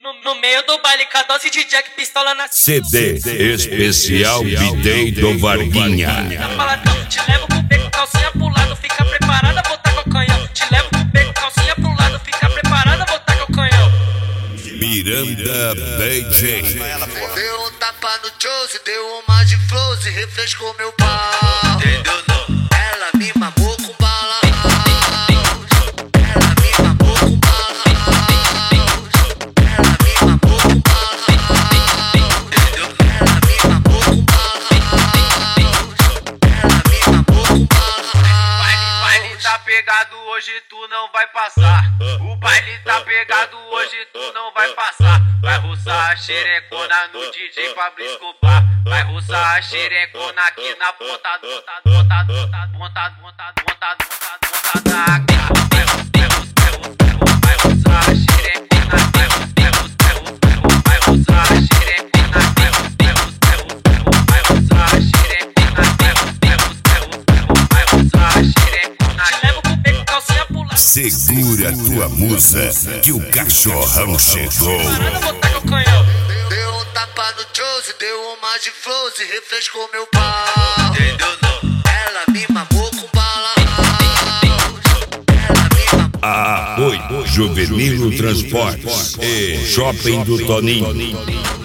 No meio do baile, cadence de Jack, pistola na CD especial Bidei do Varguinha. Te levo pro beco, calcinha pro lado, fica preparada, botar com o canhão. Te levo pro beco, calcinha pro lado, fica preparada, botar com o canhão. Miranda DJ. Deu um tapa no Chose, deu uma de Flose, refrescou meu pau. Entendeu não? Ela me mamou com bala. Ela me mamou com bala. Ela me mamou com bala. Entendeu? Ela me mamou com bala. Ela me mamou com bala. Baile tá pegado, hoje tu não vai passar. O baile tá pegado, hoje tu não vai passar. Vai roçar a xerecona no DJ Pablo Escobar. Vai roçar a xerecona aqui na ponta da cara. Vai roçar a xerecona, vai roçar a xerecona, vai roçar a xerecona, vai roçar a xerecona. Te levo pro beco, calcinha pro lado. Segura tua musa que o cachorrão chegou. Preparada, botar com o canhão. Deu um tapa no Chose, deu uma de Flose, refrescou meu pau. Entendeu não? Ela me mamou com bala. Ela me mamou. Apoio Juvenil Transportes e Shopping do Toninho.